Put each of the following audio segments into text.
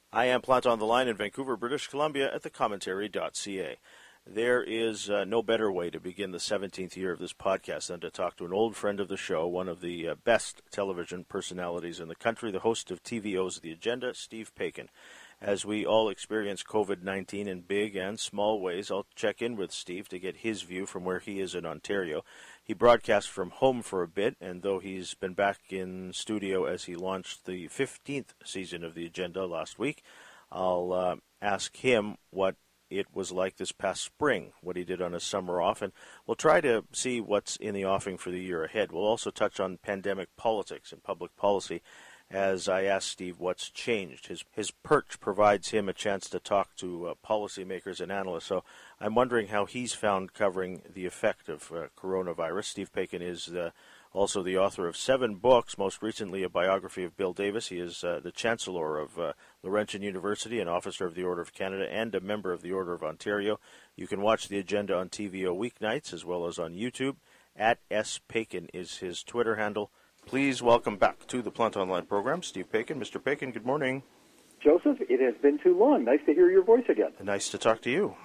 I am Plant on the Line in Vancouver, British Columbia at thecommentary.ca. There is no better way to begin the 17th year of this podcast than to talk to an old friend of the show, one of the best television personalities in the country, the host of TVO's The Agenda, Steve Paikin. As we all experience COVID-19 in big and small ways, I'll check in with Steve to get his view from where he is in Ontario. He broadcast from home for a bit, and though he's been back in studio as he launched the 15th season of The Agenda last week, I'll ask him what it was like this past spring, what he did on his summer off, and we'll try to see what's in the offing for the year ahead. We'll also touch on pandemic politics and public policy as I ask Steve what's changed. His perch provides him a chance to talk to policymakers and analysts, so I'm wondering how he's found covering the effect of coronavirus. Steve Paikin is also the author of 7 books, most recently a biography of Bill Davis. He is the Chancellor of Laurentian University, an Officer of the Order of Canada, and a member of the Order of Ontario. You can watch The Agenda on TVO weeknights as well as on YouTube. At S. Paikin is his Twitter handle. Please welcome back to the Plant Online program, Steve Paikin. Mr. Paikin, good morning. Joseph, it has been too long. Nice to hear your voice again. Nice to talk to you.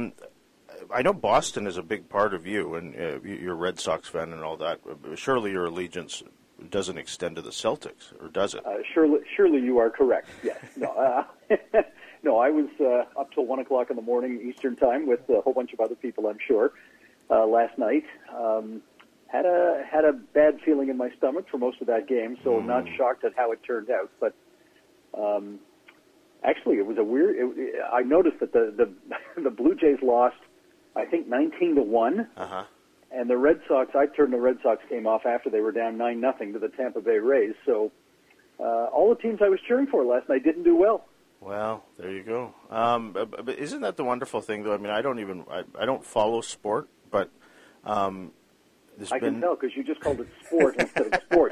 I know Boston is a big part of you, and you're a Red Sox fan and all that. Surely your allegiance doesn't extend to the Celtics, or does it? Surely you are correct, yes. No, no, I was up till 1 o'clock in the morning Eastern time with a whole bunch of other people, I'm sure, last night. Had a bad feeling in my stomach for most of that game, so not shocked at how it turned out. But actually, it was a weird. I noticed that the Blue Jays lost, I think 19-1, and the Red Sox. I turned the Red Sox game off after they were down 9-0 to the Tampa Bay Rays. So all the teams I was cheering for last night didn't do well. Well, there you go. But isn't that the wonderful thing, though? I mean, I don't follow sport, but. I can tell because you just called it sport instead of sports.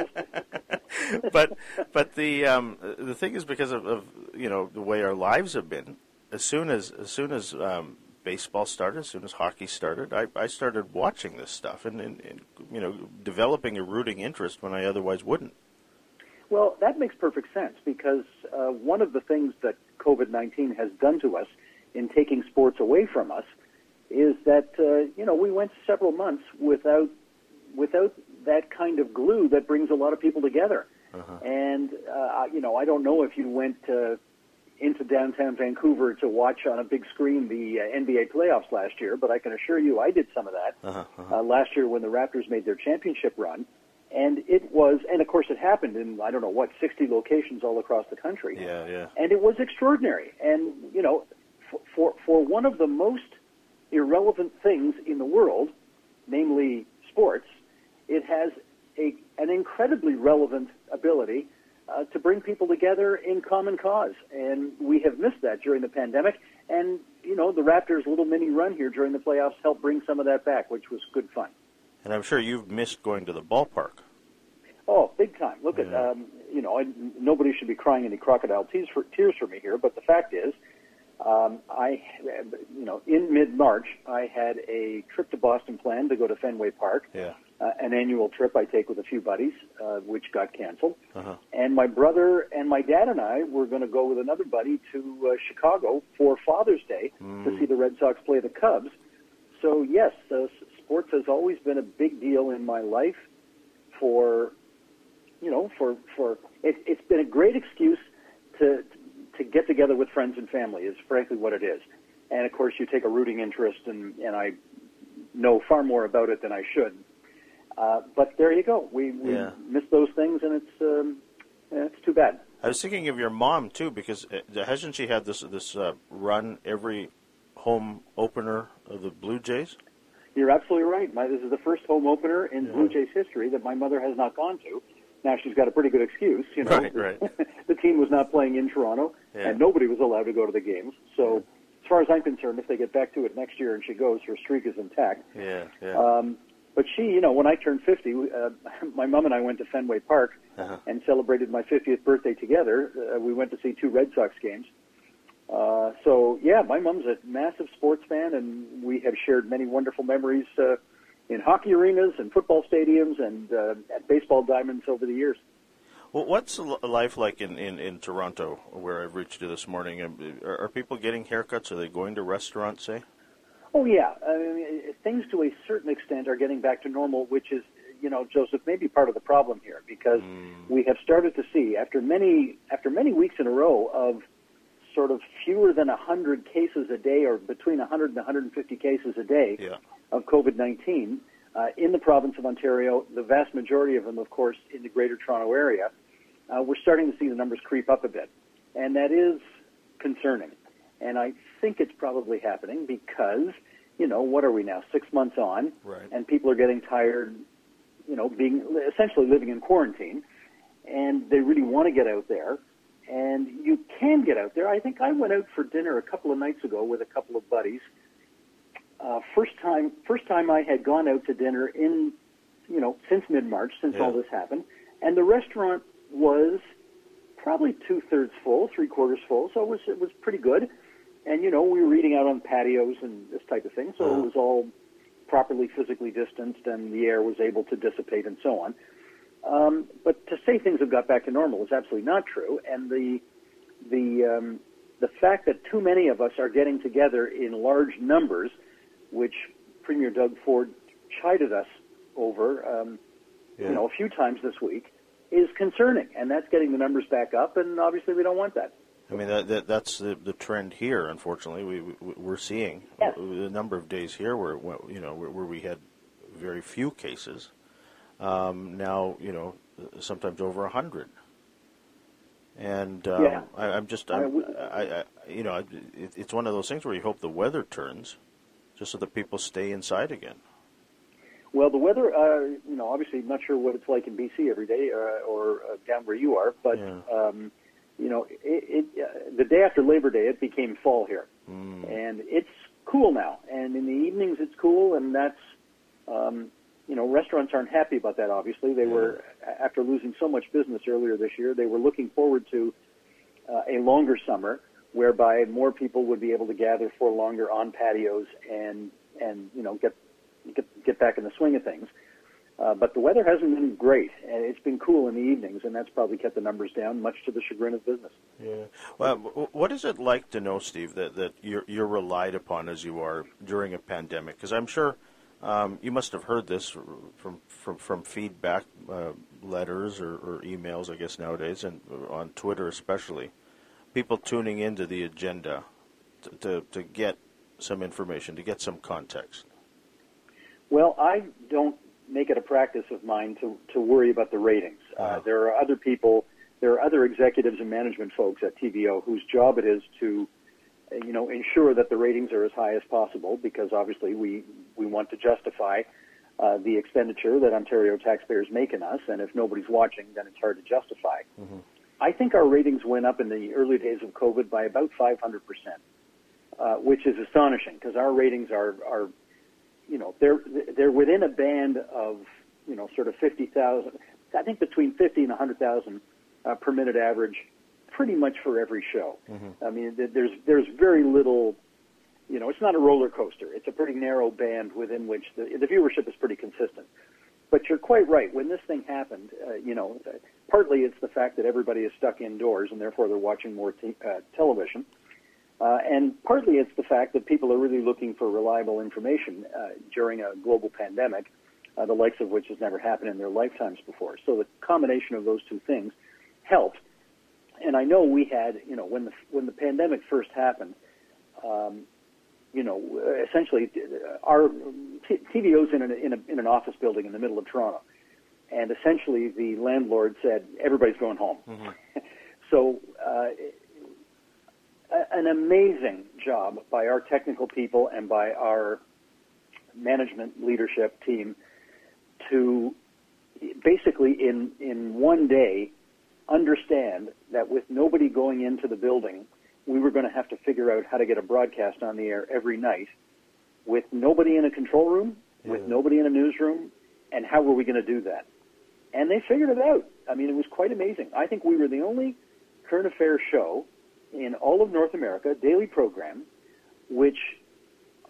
but the thing is, because of the way our lives have been, as soon as baseball started, as soon as hockey started, I started watching this stuff and developing a rooting interest when I otherwise wouldn't. Well, that makes perfect sense because one of the things that COVID-19 has done to us in taking sports away from us is that we went several months without that kind of glue that brings a lot of people together. And, I don't know if you went into downtown Vancouver to watch on a big screen the NBA playoffs last year, but I can assure you I did some of that last year when the Raptors made their championship run. And it was, and of course it happened in, 60 locations all across the country. Yeah. And it was extraordinary. And, for one of the most irrelevant things in the world, namely sports, it has an incredibly relevant ability to bring people together in common cause. And we have missed that during the pandemic. And, the Raptors' little mini run here during the playoffs helped bring some of that back, which was good fun. And I'm sure you've missed going to the ballpark. Oh, big time. Look at, nobody should be crying any crocodile tears for me here, but the fact is, in mid-March, I had a trip to Boston planned to go to Fenway Park, an annual trip I take with a few buddies, which got canceled. And my brother and my dad and I were going to go with another buddy to Chicago for Father's Day to see the Red Sox play the Cubs. So, yes, sports has always been a big deal in my life it's been a great excuse to get together with friends and family is frankly what it is. And, of course, you take a rooting interest, and I know far more about it than I should. But there you go. We miss those things, and it's too bad. I was thinking of your mom, too, because hasn't she had this run every home opener of the Blue Jays? You're absolutely right. This is the first home opener in Blue Jays history that my mother has not gone to. Now, she's got a pretty good excuse. Right. The team was not playing in Toronto, and nobody was allowed to go to the games. So, as far as I'm concerned, if they get back to it next year and she goes, her streak is intact. But she, when I turned 50, my mom and I went to Fenway Park and celebrated my 50th birthday together. We went to see 2 Red Sox games. My mom's a massive sports fan, and we have shared many wonderful memories in hockey arenas and football stadiums and at baseball diamonds over the years. Well, what's life like in Toronto, where I've reached you this morning? Are people getting haircuts? Are they going to restaurants, say? Oh, yeah. I mean, things to a certain extent are getting back to normal, which is, Joseph, maybe part of the problem here, because we have started to see, after many weeks in a row of sort of fewer than 100 cases a day, or between 100 and 150 cases a day of COVID-19 in the province of Ontario, the vast majority of them, of course, in the Greater Toronto Area, we're starting to see the numbers creep up a bit. And that is concerning. And I think it's probably happening because, what are we now, 6 months on, and people are getting tired, being essentially living in quarantine, and they really want to get out there. And you can get out there. I think I went out for dinner a couple of nights ago with a couple of buddies. First time I had gone out to dinner in, since mid-March, since all this happened. And the restaurant was probably 2/3 full, 3/4 full, so it was pretty good. And, we were eating out on patios and this type of thing, so it was all properly physically distanced and the air was able to dissipate and so on. But to say things have got back to normal is absolutely not true. And the fact that too many of us are getting together in large numbers, which Premier Doug Ford chided us over, a few times this week, is concerning. And that's getting the numbers back up, and obviously we don't want that. I mean, that's the trend here. Unfortunately, we're seeing a number of days here where we had very few cases. Now, sometimes over 100. And it's one of those things where you hope the weather turns, just so that people stay inside again. Well, the weather, obviously, not sure what it's like in BC every day or down where you are, but. The day after Labor Day, it became fall here. And it's cool now. And in the evenings, it's cool, and that's, restaurants aren't happy about that, obviously. They were, after losing so much business earlier this year, they were looking forward to a longer summer, whereby more people would be able to gather for longer on patios and get back in the swing of things. But the weather hasn't been great, and it's been cool in the evenings, and that's probably kept the numbers down, much to the chagrin of business. Yeah. Well, what is it like to know, Steve, that you're relied upon as you are during a pandemic? Because I'm sure you must have heard this from feedback letters or emails, I guess nowadays, and on Twitter especially. People tuning into the agenda to get some information, to get some context. Well, I don't make it a practice of mine to worry about the ratings. There are other people, there are other executives and management folks at TVO whose job it is to, ensure that the ratings are as high as possible, because obviously we want to justify the expenditure that Ontario taxpayers make in us, and if nobody's watching, then it's hard to justify. Mm-hmm. I think our ratings went up in the early days of COVID by about 500%, which is astonishing, because our ratings are they're within a band of, sort of 50,000, I think between 50 and 100,000 per minute average, pretty much for every show. Mm-hmm. I mean, there's very little, it's not a roller coaster. It's a pretty narrow band within which the viewership is pretty consistent. But you're quite right. When this thing happened, partly it's the fact that everybody is stuck indoors and therefore they're watching more television. And partly it's the fact that people are really looking for reliable information during a global pandemic, the likes of which has never happened in their lifetimes before. So the combination of those two things helped. And I know we had, when the pandemic first happened, essentially our TVO's in an office building in the middle of Toronto, and essentially the landlord said everybody's going home. Mm-hmm. So. An amazing job by our technical people and by our management leadership team to basically in one day understand that with nobody going into the building, we were going to have to figure out how to get a broadcast on the air every night with nobody in a control room, with nobody in a newsroom, and how were we going to do that? And they figured it out. I mean, it was quite amazing. I think we were the only current affairs show in all of North America, daily program, which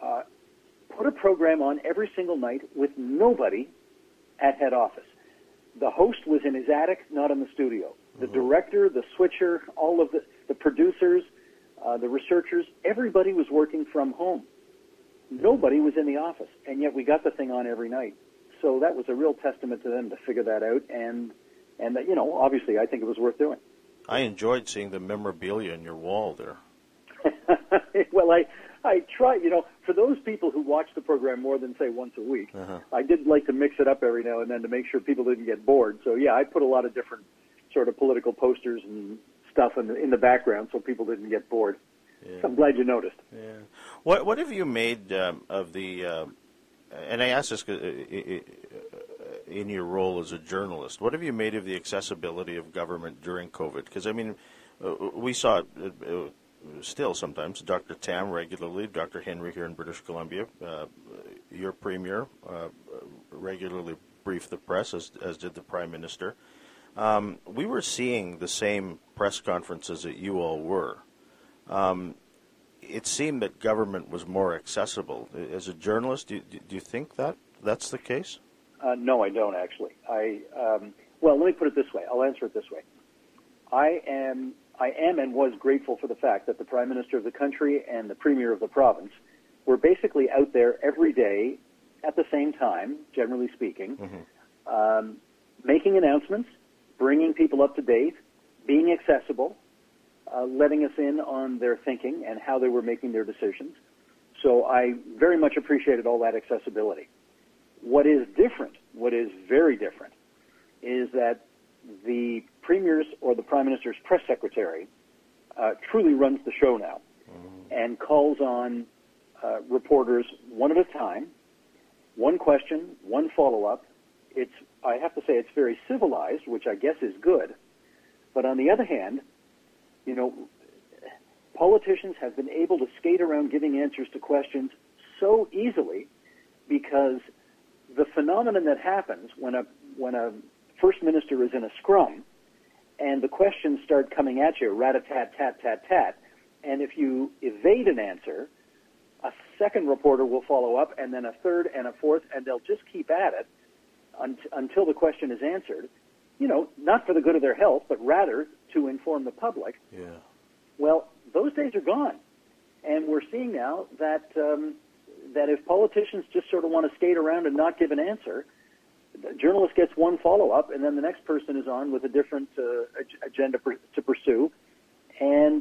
put a program on every single night with nobody at head office. the host was in his attic, not in the studio. The director, the switcher, all of the producers, the researchers, everybody was working from home. Nobody was in the office, and yet we got the thing on every night. So that was a real testament to them to figure that out, and that, obviously I think it was worth doing. I enjoyed seeing the memorabilia in your wall there. Well, I try, for those people who watch the program more than, say, once a week, I did like to mix it up every now and then to make sure people didn't get bored. So, yeah, I put a lot of different sort of political posters and stuff in the background so people didn't get bored. Yeah. So I'm glad you noticed. Yeah. What have you made of the, and I ask this in your role as a journalist, what have you made of the accessibility of government during COVID? Because, I mean, we saw still sometimes Dr. Tam regularly, Dr. Henry here in British Columbia, your premier regularly briefed the press, as did the Prime Minister. We were seeing the same press conferences that you all were. It seemed that government was more accessible. As a journalist, do you think that's the case? No, I don't actually. Well, let me put it this way. I'll answer it this way. I am and was grateful for the fact that the Prime Minister of the country and the Premier of the province were basically out there every day at the same time, generally speaking, making announcements, bringing people up to date, being accessible, letting us in on their thinking and how they were making their decisions. So I very much appreciated all that accessibility. What is different, what is very different, is that the Premier's or the Prime Minister's press secretary truly runs the show now and calls on reporters one at a time, one question, one follow-up. I have to say it's very civilized, which I guess is good. But on the other hand, politicians have been able to skate around giving answers to questions so easily because the phenomenon that happens when a first minister is in a scrum and the questions start coming at you, rat-a-tat, tat, tat, tat, and if you evade an answer, a second reporter will follow up, and then a third and a fourth, and they'll just keep at it until the question is answered, not for the good of their health, but rather to inform the public. Yeah. Well, those days are gone. And we're seeing now that that if politicians just sort of want to skate around and not give an answer, the journalist gets one follow-up, and then the next person is on with a different agenda to pursue. And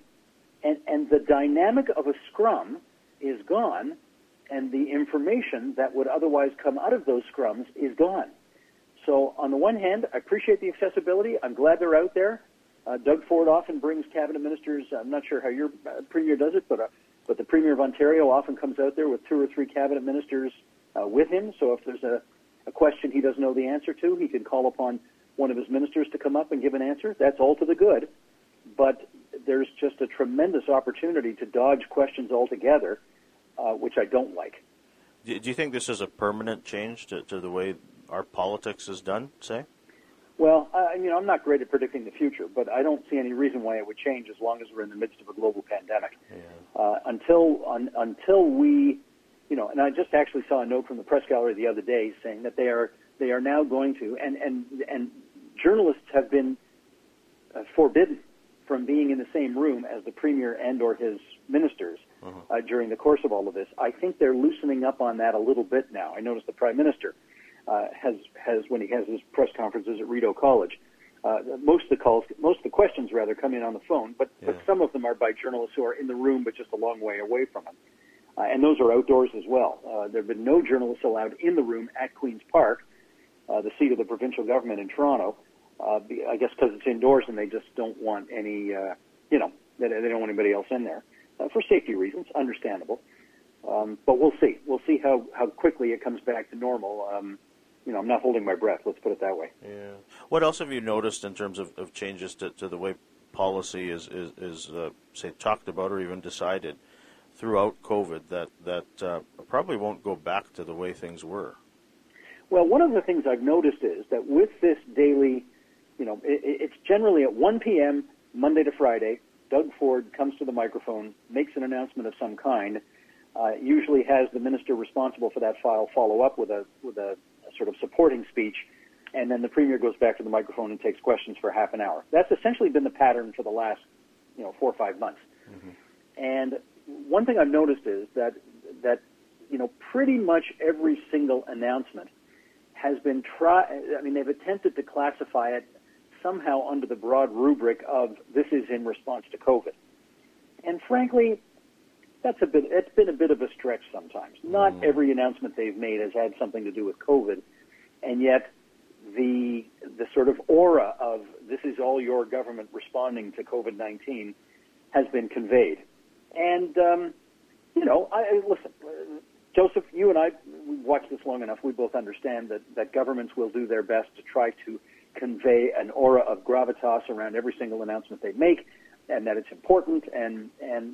the dynamic of a scrum is gone, and the information that would otherwise come out of those scrums is gone. So on the one hand, I appreciate the accessibility. I'm glad they're out there. Doug Ford often brings cabinet ministers. I'm not sure how your premier does it, but the Premier of Ontario often comes out there with 2 or 3 cabinet ministers with him. So if there's a question he doesn't know the answer to, he can call upon one of his ministers to come up and give an answer. That's all to the good. But there's just a tremendous opportunity to dodge questions altogether, which I don't like. Do you think this is a permanent change to the way our politics is done, say? Well, I'm not great at predicting the future, but I don't see any reason why it would change as long as we're in the midst of a global pandemic. Yeah. Until we, and I just actually saw a note from the press gallery the other day saying that they are now going to, and journalists have been forbidden from being in the same room as the Premier and or his ministers during the course of all of this. I think they're loosening up on that a little bit now. I noticed the Prime Minister has when he has his press conferences at Rideau College, most of the questions rather come in on the phone, but some of them are by journalists who are in the room but just a long way away from him. And those are outdoors as well. There have been no journalists allowed in the room at Queen's Park, the seat of the provincial government in Toronto, I guess because it's indoors and they just don't want any, they don't want anybody else in there for safety reasons, understandable. But we'll see. We'll see how quickly it comes back to normal. I'm not holding my breath, let's put it that way. Yeah. What else have you noticed in terms of changes to the way policy is say, talked about or even decided throughout COVID that probably won't go back to the way things were? Well, one of the things I've noticed is that with this daily, it's generally at 1 p.m., Monday to Friday, Doug Ford comes to the microphone, makes an announcement of some kind, usually has the minister responsible for that file follow up with a sort of supporting speech, and then the Premier goes back to the microphone and takes questions for half an hour. That's essentially been the pattern for the last 4 or 5 months. Mm-hmm. And one thing I've noticed is that pretty much every single announcement has been they've attempted to classify it somehow under the broad rubric of this is in response to COVID. And frankly, it's been a bit of a stretch sometimes. Not every announcement they've made has had something to do with COVID, and yet the sort of aura of this is all your government responding to COVID-19 has been conveyed. And, listen, Joseph, you and I, we've watched this long enough. We both understand that governments will do their best to try to convey an aura of gravitas around every single announcement they make, and that it's important. And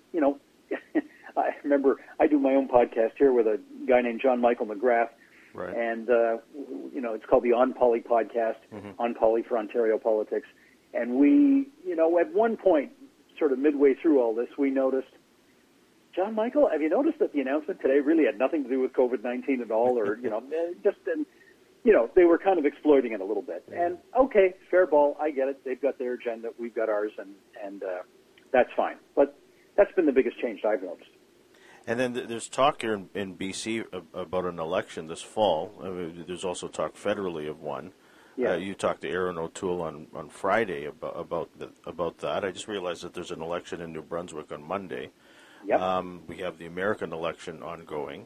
I remember I do my own podcast here with a guy named John Michael McGrath, right. And it's called the On Poly podcast, On Poly for Ontario Politics. And we, at one point, sort of midway through all this, we noticed, John Michael, have you noticed that the announcement today really had nothing to do with COVID-19 at all, or they were kind of exploiting it a little bit. And okay, fair ball, I get it. They've got their agenda, we've got ours, and that's fine. But that's been the biggest change I've noticed. And then there's talk here in BC about an election this fall. There's also talk federally of one. Yeah. You talked to Aaron O'Toole on Friday about that. I just realized that there's an election in New Brunswick on Monday. Yep. We have the American election ongoing.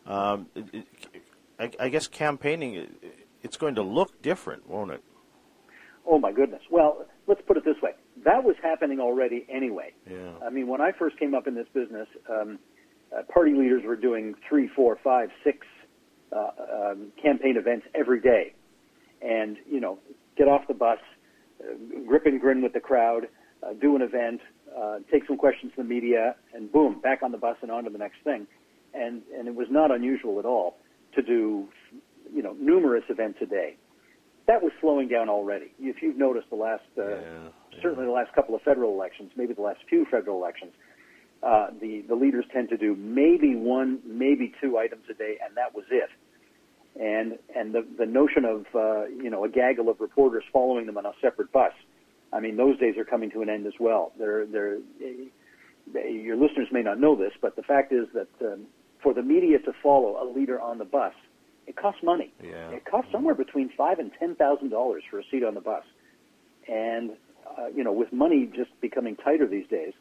I guess campaigning, it's going to look different, won't it? Oh, my goodness. Well, let's put it this way. That was happening already anyway. Yeah. I mean, when I first came up in this business, party leaders were doing 3, 4, 5, 6 campaign events every day. And, get off the bus, grip and grin with the crowd, do an event, take some questions from the media, and boom, back on the bus and on to the next thing. And it was not unusual at all to do, numerous events a day. That was slowing down already. If you've noticed certainly the last couple of federal elections, maybe the last few federal elections, the leaders tend to do maybe 1, maybe 2 items a day, and that was it. And the notion of a gaggle of reporters following them on a separate bus, I mean, those days are coming to an end as well. Your listeners may not know this, but the fact is that for the media to follow a leader on the bus, it costs money. Yeah. It costs somewhere between $5,000 and $10,000 for a seat on the bus. And with money just becoming tighter these days,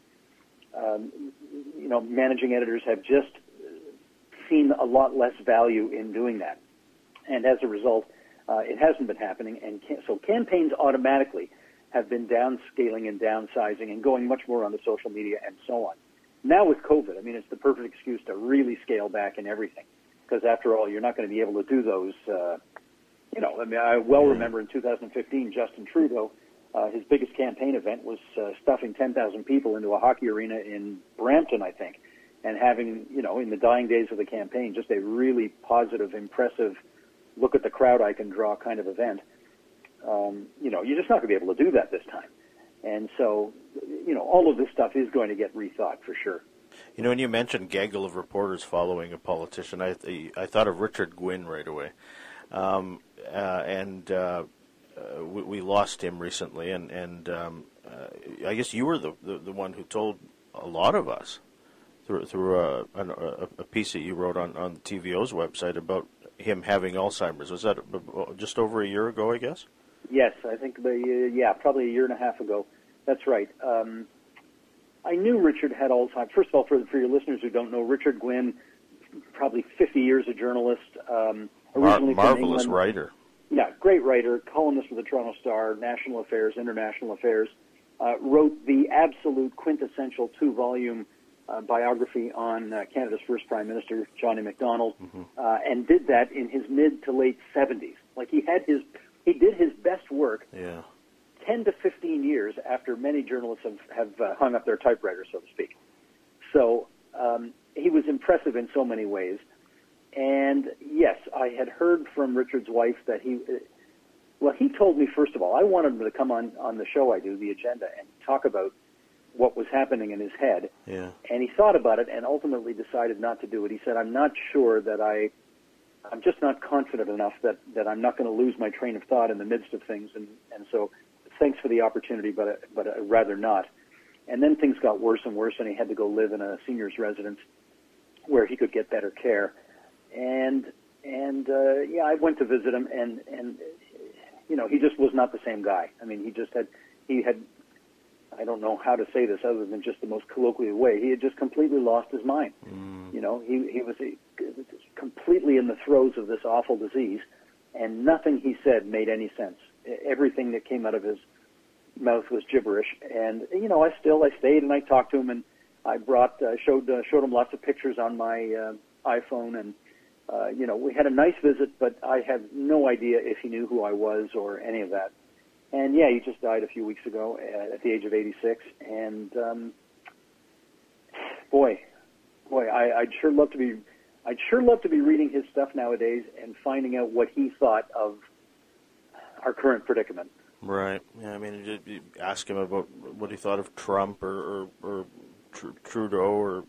managing editors have just seen a lot less value in doing that. And as a result, it hasn't been happening. And so campaigns automatically have been downscaling and downsizing and going much more on the social media and so on. Now with COVID, I mean, it's the perfect excuse to really scale back in everything. Because after all, you're not going to be able to do those, I remember in 2015, Justin Trudeau, his biggest campaign event was stuffing 10,000 people into a hockey arena in Brampton, I think, and having, in the dying days of the campaign, just a really positive, impressive, look at the crowd I can draw kind of event. You're just not going to be able to do that this time. And so, all of this stuff is going to get rethought for sure. When you mentioned gaggle of reporters following a politician, I thought of Richard Gwynn right away. We lost him recently, and I guess you were the one who told a lot of us through a piece that you wrote on the TVO's website about him having Alzheimer's. Was that just over a year ago, I guess? Yes, I think probably a year and a half ago. That's right. I knew Richard had Alzheimer's. First of all, for your listeners who don't know, Richard Gwynn, probably 50 years a journalist, originally from marvelous England. Writer. Yeah, great writer, columnist for the Toronto Star, National Affairs, International Affairs, wrote the absolute quintessential 2-volume biography on Canada's first Prime Minister, John A. Macdonald, and did that in his mid to late 70s. Like he did his best work 10 to 15 years after many journalists have hung up their typewriters, so to speak. So he was impressive in so many ways. And yes, I had heard from Richard's wife that he told me, first of all, I wanted him to come on the show I do, The Agenda, and talk about what was happening in his head. Yeah. And he thought about it and ultimately decided not to do it. He said, I'm not sure that I I'm just not confident enough that I'm not going to lose my train of thought in the midst of things. And so thanks for the opportunity, but I'd rather not. And then things got worse and worse, and he had to go live in a senior's residence where he could get better care. And I went to visit him, and he just was not the same guy. I mean, he had I don't know how to say this other than just the most colloquial way. He had just completely lost his mind. He was completely in the throes of this awful disease, and nothing he said made any sense. Everything that came out of his mouth was gibberish. And I stayed and I talked to him, and I showed him lots of pictures on my iPhone, and we had a nice visit, but I have no idea if he knew who I was or any of that. And yeah, he just died a few weeks ago at the age of 86. And I'd sure love to be reading his stuff nowadays and finding out what he thought of our current predicament. Right. Yeah. I mean, did you ask him about what he thought of Trump or Trudeau, or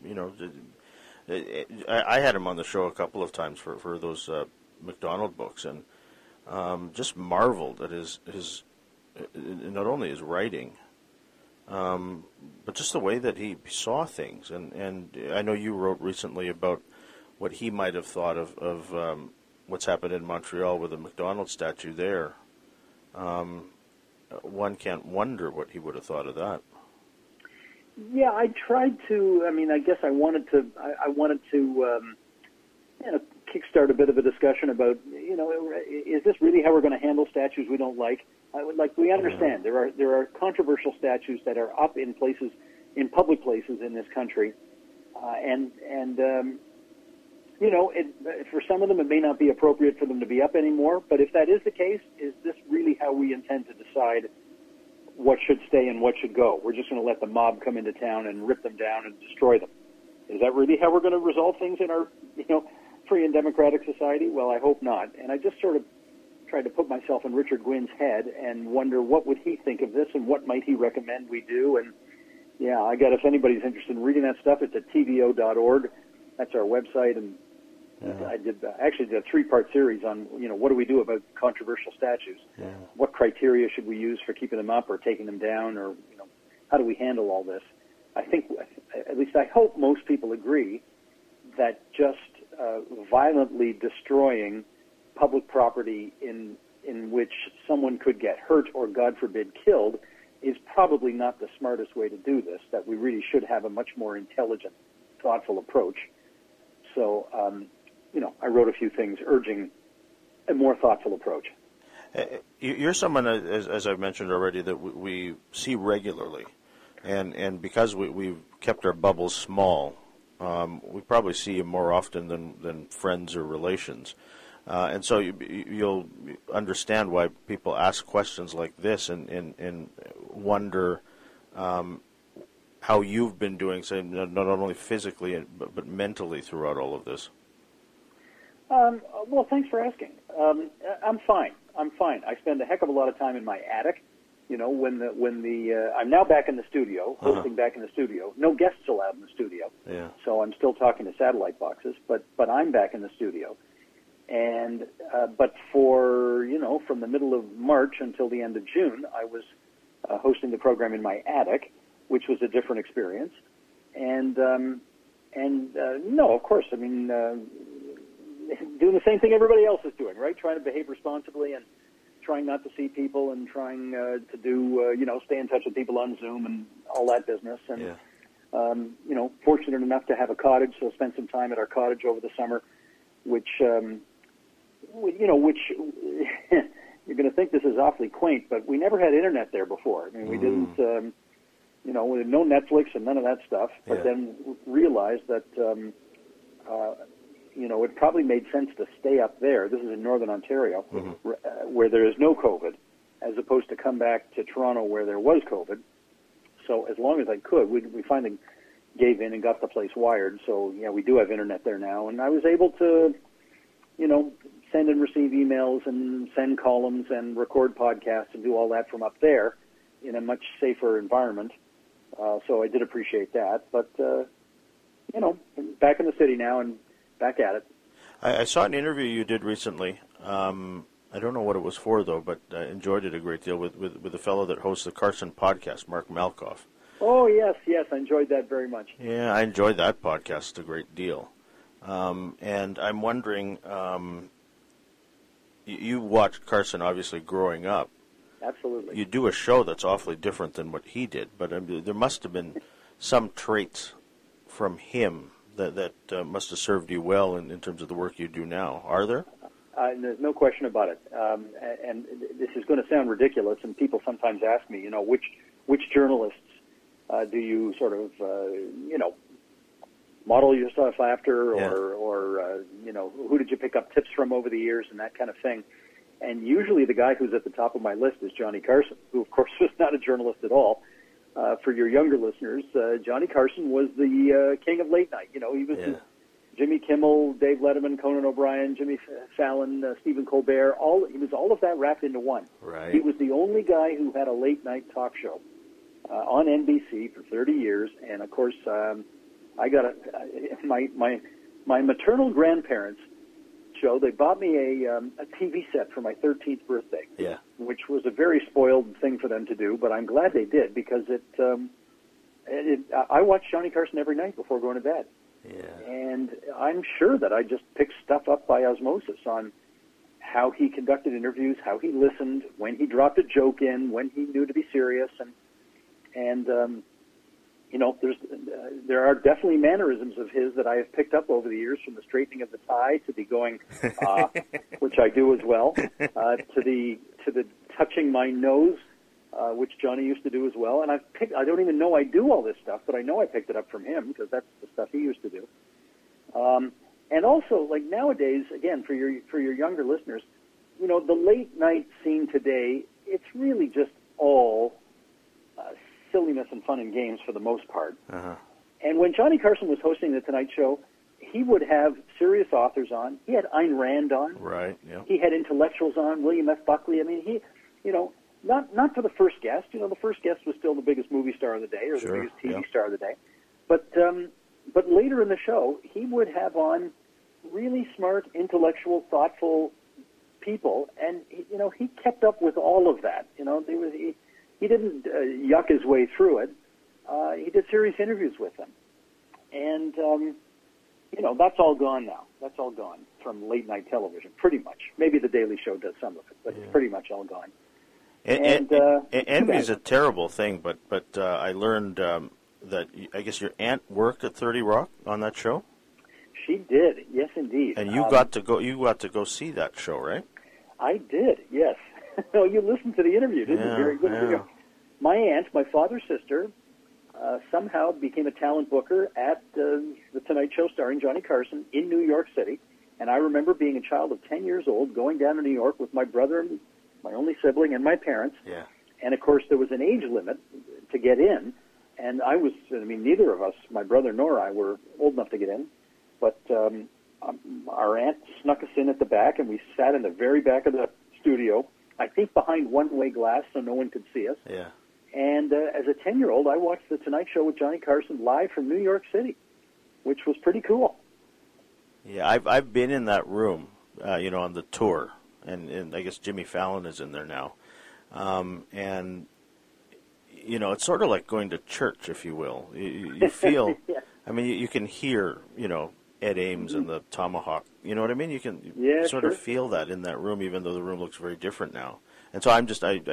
I had him on the show a couple of times for those MacDonald books, and just marveled at his not only his writing, but just the way that he saw things. And I know you wrote recently about what he might have thought of what's happened in Montreal with the MacDonald statue there. One can't wonder what he would have thought of that. Yeah, I tried to. I mean, I guess I wanted to kickstart a bit of a discussion about, is this really how we're going to handle statues we don't like? We understand there are controversial statues that are up in places, in public places in this country, for some of them it may not be appropriate for them to be up anymore. But if that is the case, is this really how we intend to decide what should stay and what should go? We're just going to let the mob come into town and rip them down and destroy them. Is that really how we're going to resolve things in our, free and democratic society? Well, I hope not. And I just sort of tried to put myself in Richard Gwynn's head and wonder what would he think of this and what might he recommend we do. And yeah, if anybody's interested in reading that stuff, it's at tvo.org. That's our website. And I actually did a 3-part series on, what do we do about controversial statues? Yeah. What criteria should we use for keeping them up or taking them down, or, how do we handle all this? I think, at least I hope most people agree that just violently destroying public property in which someone could get hurt or, God forbid, killed is probably not the smartest way to do this, that we really should have a much more intelligent, thoughtful approach. So, I wrote a few things urging a more thoughtful approach. You're someone, as I've mentioned already, that we see regularly. And because we've kept our bubbles small, we probably see you more often than friends or relations. And so you'll understand why people ask questions like this and wonder how you've been doing, say, not only physically but mentally throughout all of this. Well, thanks for asking. I'm fine. I spend a heck of a lot of time in my attic. I'm now back in the studio, hosting back in the studio. No guests allowed in the studio. Yeah. So I'm still talking to satellite boxes, but I'm back in the studio. And but for from the middle of March until the end of June, I was hosting the program in my attic, which was a different experience. And no, of course, I mean, doing the same thing everybody else is doing, right? Trying to behave responsibly and trying not to see people and trying to do, stay in touch with people on Zoom and all that business. And, fortunate enough to have a cottage, so spent some time at our cottage over the summer, which you're going to think this is awfully quaint, but we never had internet there before. I mean, we didn't, we had no Netflix and none of that stuff, but then realized that, it probably made sense to stay up there. This is in Northern Ontario, where there is no COVID, as opposed to come back to Toronto where there was COVID. So as long as I could, we finally gave in and got the place wired. So, yeah, we do have internet there now. And I was able to, send and receive emails and send columns and record podcasts and do all that from up there in a much safer environment. So I did appreciate that. But, back in the city now and back at it. I saw an interview you did recently. I don't know what it was for, though, but I enjoyed it a great deal with the fellow that hosts the Carson podcast, Mark Malkoff. Oh, yes, I enjoyed that very much. Yeah, I enjoyed that podcast a great deal. And I'm wondering, you watched Carson, obviously, growing up. Absolutely. You do a show that's awfully different than what he did, but there must have been some traits from him that must have served you well in terms of the work you do now. Are there? There's no question about it. And this is going to sound ridiculous, and people sometimes ask me, which journalists do you sort of, model yourself after, or who did you pick up tips from over the years, and that kind of thing. And usually the guy who's at the top of my list is Johnny Carson, who, of course, was not a journalist at all. For your younger listeners, Johnny Carson was the king of late night. He was Jimmy Kimmel, Dave Letterman, Conan O'Brien, Jimmy Fallon, Stephen Colbert. He was all of that wrapped into one. Right. He was the only guy who had a late night talk show on NBC for 30 years. And of course, I got my maternal grandparents show. They bought me a TV set for my 13th birthday. Yeah. Which was a very spoiled thing for them to do, but I'm glad they did because I watched Johnny Carson every night before going to bed. Yeah. And I'm sure that I just picked stuff up by osmosis on how he conducted interviews, how he listened, when he dropped a joke in, when he knew to be serious, and there are definitely mannerisms of his that I have picked up over the years, from the straightening of the tie to the going, which I do as well, to the touching my nose, which Johnny used to do as well. And I don't even know I do all this stuff, but I know I picked it up from him because that's the stuff he used to do. And also, like nowadays, again, for your younger listeners, the late night scene today, it's really just all silliness and fun and games for the most part. Uh-huh. And when Johnny Carson was hosting The Tonight Show, he would have serious authors on. He had Ayn Rand on. Right, yeah. He had intellectuals on, William F. Buckley. I mean, not for the first guest. The first guest was still the biggest movie star of the day, or the biggest TV star of the day. But later in the show, he would have on really smart, intellectual, thoughtful people, and he kept up with all of that. He didn't yuck his way through it. He did serious interviews with them, and that's all gone now. That's all gone from late night television, pretty much. Maybe The Daily Show does some of it, but it's pretty much all gone. Envy is a terrible thing, but I learned that I guess your aunt worked at 30 Rock on that show. She did, yes, indeed. And you got to go see that show, right? I did, yes. No, you listened to the interview, didn't you? Very good. Yeah. My aunt, my father's sister, somehow became a talent booker at The Tonight Show starring Johnny Carson in New York City. And I remember being a child of 10 years old, going down to New York with my brother, my only sibling, and my parents. Yeah. And, of course, there was an age limit to get in. And neither of us, my brother nor I, were old enough to get in. But our aunt snuck us in at the back, and we sat in the very back of the studio, I think behind one-way glass so no one could see us. Yeah. And as a 10-year-old, I watched The Tonight Show with Johnny Carson live from New York City, which was pretty cool. Yeah, I've been in that room, on the tour, and I guess Jimmy Fallon is in there now. And, it's sort of like going to church, if you will. You feel, yeah. I mean, you can hear, Ed Ames and the Tomahawk. You know what I mean? You can sort of feel that in that room, even though the room looks very different now. And so I'm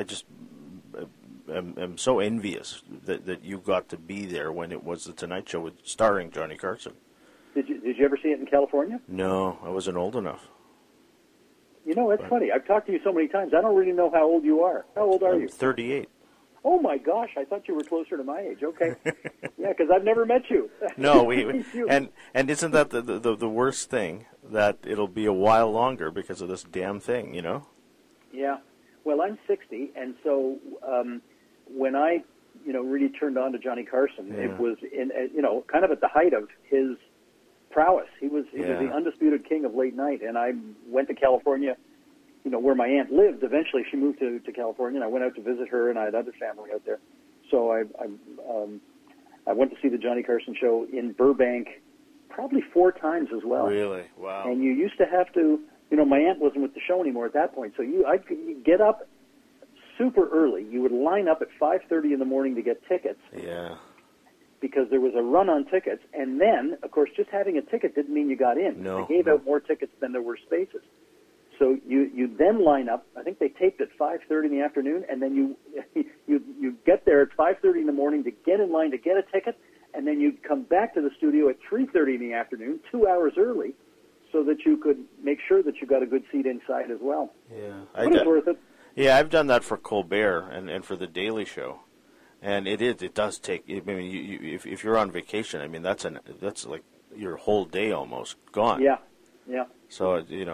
so envious that you got to be there when it was The Tonight Show starring Johnny Carson. Did you ever see it in California? No, I wasn't old enough. It's funny. I've talked to you so many times. I don't really know how old you are. How old are you? 38. Oh, my gosh. I thought you were closer to my age. Okay. Yeah, because I've never met you. No, and isn't that the worst thing, that it'll be a while longer because of this damn thing, Yeah. Well, I'm 60, and so when I, really turned on to Johnny Carson, it was in, kind of at the height of his prowess. He was the undisputed king of late night, and I went to California, where my aunt lived. Eventually, she moved to California, and I went out to visit her, and I had other family out there. So I went to see the Johnny Carson show in Burbank, probably 4 times as well. Really? Wow. And you used to have to, my aunt wasn't with the show anymore at that point, so I'd get up super early. You would line up at 5:30 in the morning to get tickets. Yeah. Because there was a run on tickets, and then, of course, just having a ticket didn't mean you got in. No. They gave out more tickets than there were spaces. So you then line up. I think they taped at 5:30 in the afternoon, and then you get there at 5:30 in the morning to get in line to get a ticket, and then you'd come back to the studio at 3:30 in the afternoon, 2 hours early, so that you could make sure that you got a good seat inside as well. Yeah, But it's worth it. Yeah, I've done that for Colbert and for the Daily Show, and it does take. I mean, if you're on vacation, I mean that's like your whole day almost gone. Yeah. So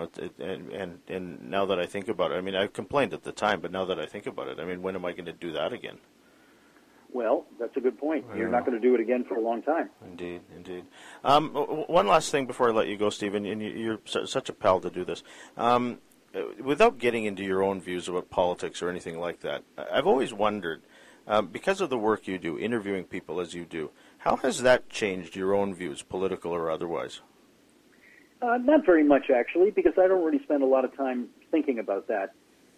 and now that I think about it, I mean, I complained at the time, but now that I think about it, I mean, when am I going to do that again? Well, that's a good point. You're not going to do it again for a long time. Indeed. One last thing before I let you go, Stephen, and you're such a pal to do this. Without getting into your own views about politics or anything like that, I've always wondered, because of the work you do, interviewing people as you do, how has that changed your own views, political or otherwise? Not very much, actually, because I don't really spend a lot of time thinking about that,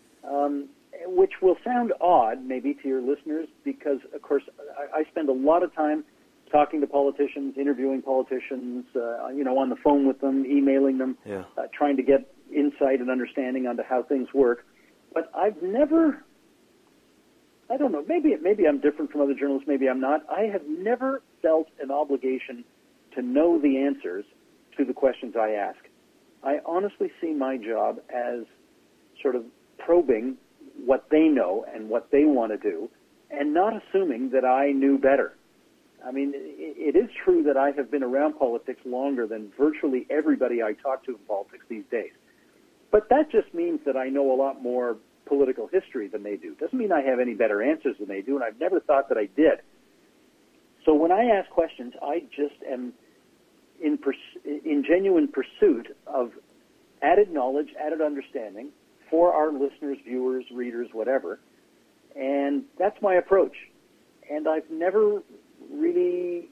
which will sound odd, maybe, to your listeners, because, of course, I spend a lot of time talking to politicians, interviewing politicians, on the phone with them, emailing them, trying to get insight and understanding onto how things work. But I've never, I don't know, maybe I'm different from other journalists, maybe I'm not. I have never felt an obligation to know the answers to the questions I ask. I honestly see my job as sort of probing what they know and what they want to do, and not assuming that I knew better. I mean, it is true that I have been around politics longer than virtually everybody I talk to in politics these days. But that just means that I know a lot more political history than they do. Doesn't mean I have any better answers than they do, and I've never thought that I did. So when I ask questions, I just am in genuine pursuit of added knowledge, added understanding for our listeners, viewers, readers, whatever. And that's my approach. And I've never really,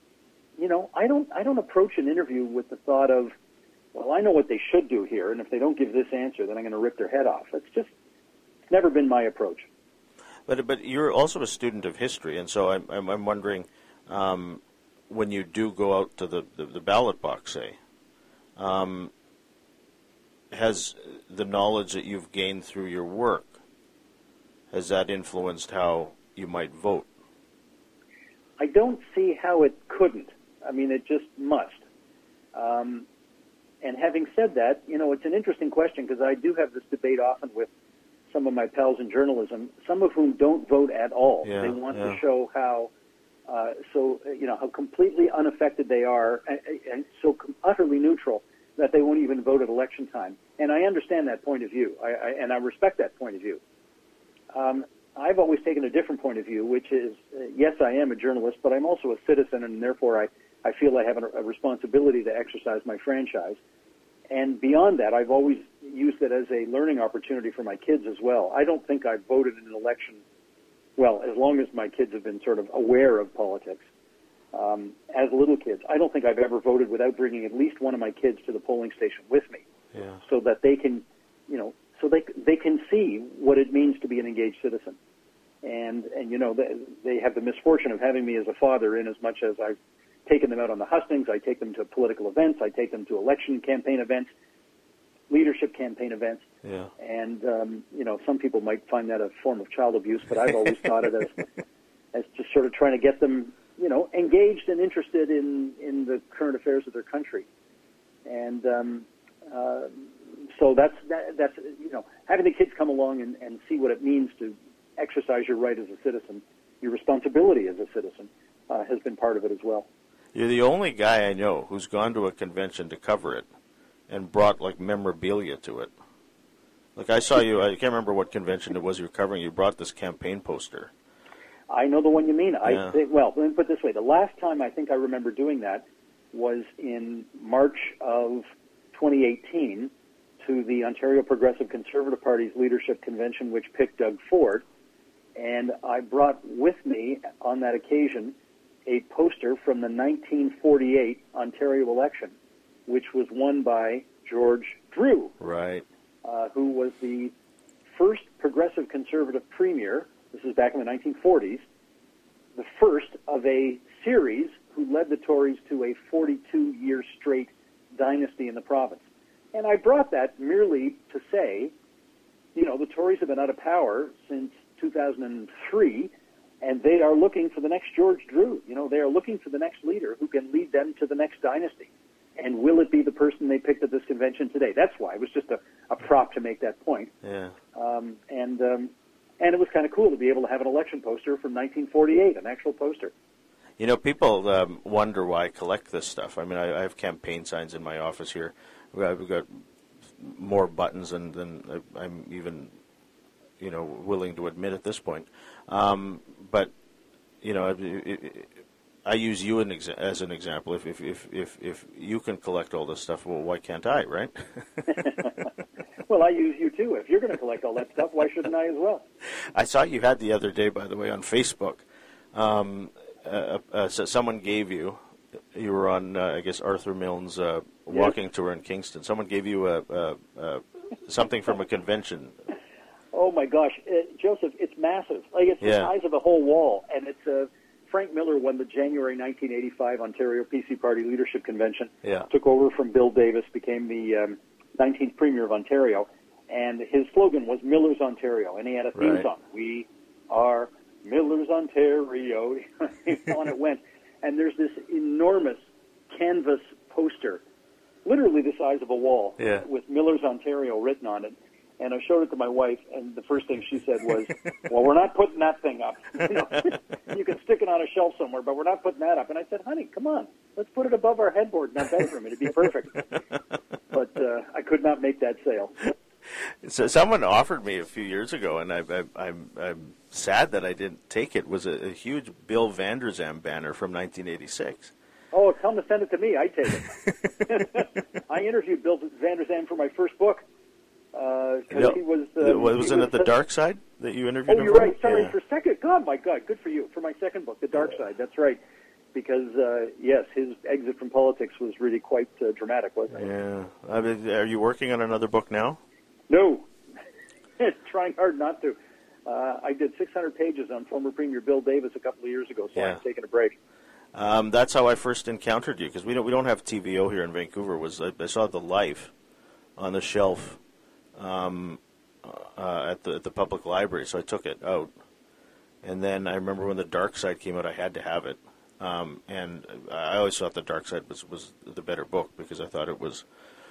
I don't approach an interview with the thought of, well, I know what they should do here, and if they don't give this answer, then I'm going to rip their head off. It's never been my approach. But you're also a student of history, and so I'm wondering, when you do go out to the ballot box, say, has the knowledge that you've gained through your work, has that influenced how you might vote? I don't see how it couldn't. I mean, it just must. And having said that, it's an interesting question because I do have this debate often with some of my pals in journalism, some of whom don't vote at all. They want to show how how completely unaffected they are and so utterly neutral that they won't even vote at election time. And I understand that point of view, and I respect that point of view. I've always taken a different point of view, which is, yes, I am a journalist, but I'm also a citizen, and therefore I feel I have a responsibility to exercise my franchise. And beyond that, I've always used it as a learning opportunity for my kids as well. I don't think I've voted in an election, well, as long as my kids have been sort of aware of politics. As little kids, I don't think I've ever voted without bringing at least one of my kids to the polling station with me, so that they can, so they can see what it means to be an engaged citizen. And they have the misfortune of having me as a father, in as much as I've taken them out on the hustings, I take them to political events, I take them to election campaign events, leadership campaign events. Yeah. And some people might find that a form of child abuse, but I've always thought it as just sort of trying to get them, engaged and interested in the current affairs of their country. And so that's having the kids come along and see what it means to exercise your right as a citizen, your responsibility as a citizen, has been part of it as well. You're the only guy I know who's gone to a convention to cover it and brought, like, memorabilia to it. Like, I saw you, I can't remember what convention it was you were covering, you brought this campaign poster. I know the one you mean. Well, let me put it this way. The last time I think I remember doing that was in March of 2018 to the Ontario Progressive Conservative Party's leadership convention, which picked Doug Ford. And I brought with me on that occasion a poster from the 1948 Ontario election, which was won by George Drew, Right. who was the first progressive conservative premier. This is back in the 1940s, the first of a series who led the Tories to a 42-year straight dynasty in the province. And I brought that merely to say, you know, the Tories have been out of power since 2003, and they are looking for the next George Drew. You know, they are looking for the next leader who can lead them to the next dynasty. And will it be the person they picked at this convention today? That's why. It was just a prop to make that point. Yeah. And it was kind of cool to be able to have an election poster from 1948, an actual poster. You know, people wonder why I collect this stuff. I mean, I have campaign signs in my office here. We've got more buttons than I'm even, you know, willing to admit at this point. But, you know, I use you as an example. If you can collect all this stuff, well, why can't I, right? Well, I use you too. If you're going to collect all that stuff, why shouldn't I as well? I saw you had the other day, by the way, on Facebook. So someone gave you were on, I guess, Arthur Milne's walking tour in Kingston. Someone gave you something from a convention. Oh, my gosh. Joseph, it's massive. Like, it's the size of a whole wall. And it's Frank Miller won the January 1985 Ontario PC Party Leadership Convention. Yeah. Took over from Bill Davis, became the 19th Premier of Ontario. And his slogan was Miller's Ontario. And he had a theme song. We are Miller's Ontario. On it went. And there's this enormous canvas poster, literally the size of a wall, with Miller's Ontario written on it. And I showed it to my wife, and the first thing she said was, well, we're not putting that thing up. You know, you can stick it on a shelf somewhere, but we're not putting that up. And I said, honey, come on, let's put it above our headboard in our bedroom. It'd be perfect. But I could not make that sale. So someone offered me a few years ago, and I'm sad that I didn't take it, was a huge Bill Vander Zalm banner from 1986. Oh, tell him to send it to me. I'd take it. I interviewed Bill Vander Zalm for my first book. He was... wasn't it The Dark Side that you interviewed him? Oh, you're right. Sorry, for second... God, my God, good for you. For my second book, The Dark Side, that's right. Because, yes, his exit from politics was really quite dramatic, wasn't it? Yeah. I mean, are you working on another book now? No. Trying hard not to. I did 600 pages on former Premier Bill Davis a couple of years ago, so I'm taking a break. That's how I first encountered you, because we don't have TVO here in Vancouver. I saw The Life on the shelf at the public library, so I took it out. And then I remember when The Dark Side came out, I had to have it. And I always thought The Dark Side was the better book, because I thought it was,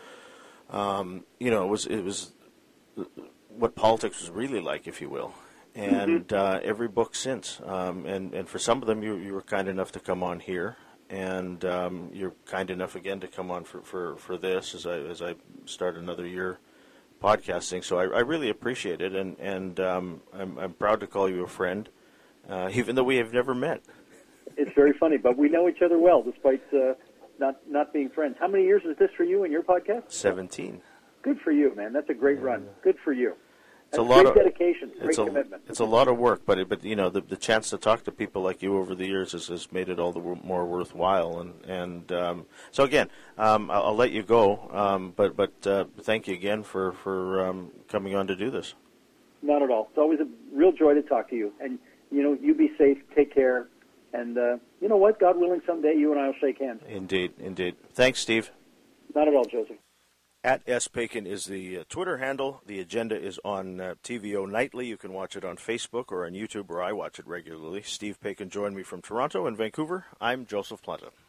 it was what politics was really like, if you will. And every book since, and for some of them, you were kind enough to come on here, and you're kind enough again to come on for this as I start another year podcasting. So I really appreciate it, and I'm proud to call you a friend, even though we have never met. It's very funny, but we know each other well, despite not being friends. How many years is this for you and your podcast? 17. Good for you, man. That's a great run. Good for you. It's a lot of dedication, great commitment. It's a lot of work, but you know, the chance to talk to people like you over the years has made it all the more worthwhile. And so again, I'll let you go. But thank you again for coming on to do this. Not at all. It's always a real joy to talk to you. And you know, you be safe, take care, and you know what? God willing, someday you and I will shake hands. Indeed. Thanks, Steve. Not at all, Joseph. At S. Paikin is the Twitter handle. The agenda is on TVO Nightly. You can watch it on Facebook or on YouTube, where I watch it regularly. Steve Paikin joined me from Toronto and Vancouver. I'm Joseph Planta.